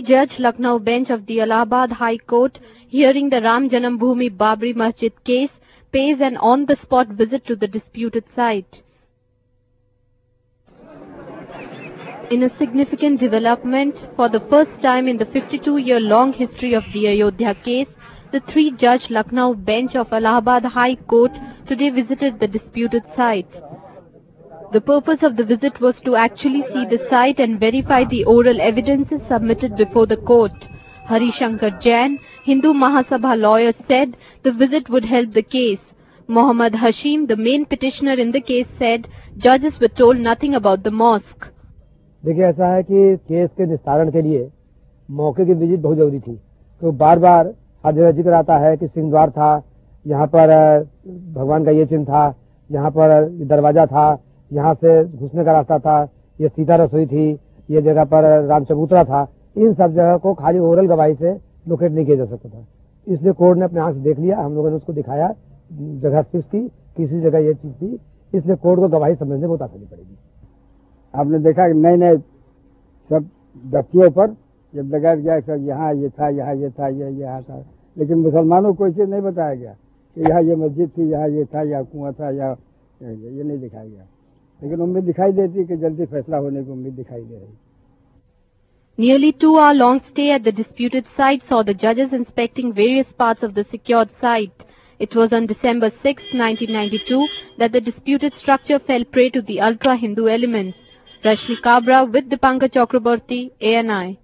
three-judge Lucknow bench of the Allahabad High Court hearing the Ram Janambhoomi Babri Masjid case pays an on-the-spot visit to the disputed site. In a significant development, for the first time in the 52-year-long history of the Ayodhya case, the three-judge Lucknow bench of Allahabad High Court today visited the disputed site. The purpose of the visit was to actually see the site and verify the oral evidences submitted before the court. Hari Shankar Jain, Hindu Mahasabha lawyer, said the visit would help the case. Mohammad Hashim, the main petitioner in the case, said judges were told nothing about the mosque. देखिए ऐसा है कि case के निस्तारण के लिए मौके की विजिट बहुत जरूरी थी। तो बार बार हर जगह जिक्र आता है कि सिंह द्वार था, यहाँ पर भगवान का ये चिन्ह था, यहाँ पर दरवाजा था, यहाँ से घुसने का रास्ता था, ये सीता रसोई थी, ये जगह पर राम चबूतरा था। इन सब जगह को खाली ओरल गवाही से लोकेट नहीं किया जा सकता था, इसलिए कोर्ट ने अपने आंख से देख लिया। हम लोगों ने उसको दिखाया, जगह फिक्स थी, किसी जगह ये चीज थी, इसलिए कोर्ट को गवाही समझने में बहुत आसानी पड़ेगी। आपने देखा कि नए नए सब व्यक्तियों पर जब लगाया गया कि यहाँ ये था, यहाँ ये था, यहाँ था, लेकिन मुसलमानों को कोई चीज नहीं बताया गया कि यहाँ ये मस्जिद थी, यहाँ ये था, या कुआं था, या ये नहीं दिखाया गया। लेकिन उम्मीद दिखाई देती है कि जल्दी फैसला होने की उम्मीद दिखाई दे रही। Nearly 2-hour-long stay at the disputed site saw the judges inspecting various parts of the secured site. It was on December 6, 1992 that the disputed structure fell prey to the ultra-Hindu elements. Rashmi Kabra with Dipankar Chakraborty, ANI.